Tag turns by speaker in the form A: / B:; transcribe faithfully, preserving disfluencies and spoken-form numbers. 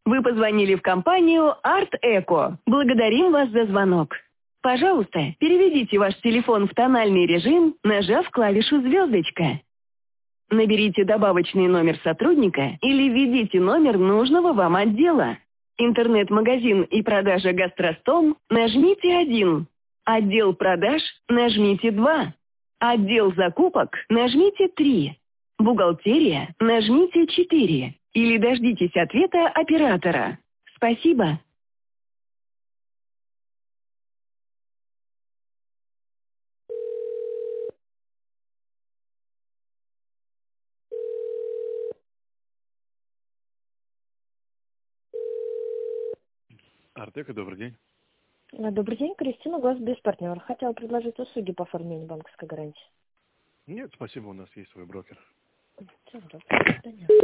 A: Вы позвонили в компанию Art Eco. Благодарим вас за звонок. Пожалуйста, переведите ваш телефон в тональный режим, нажав клавишу «звездочка». Наберите добавочный номер сотрудника или введите номер нужного вам отдела. Интернет-магазин и продажа «Гастростом» нажмите один. Отдел продаж нажмите два. Отдел закупок нажмите три. Бухгалтерия нажмите четыре. Или дождитесь ответа оператора. Спасибо.
B: Артека, добрый день.
C: Добрый день, Кристина, Гос без партнера. Хотела предложить услуги по оформлению банковской гарантии.
B: Нет, спасибо, у нас есть свой брокер.
C: Всё, добро. До свидания.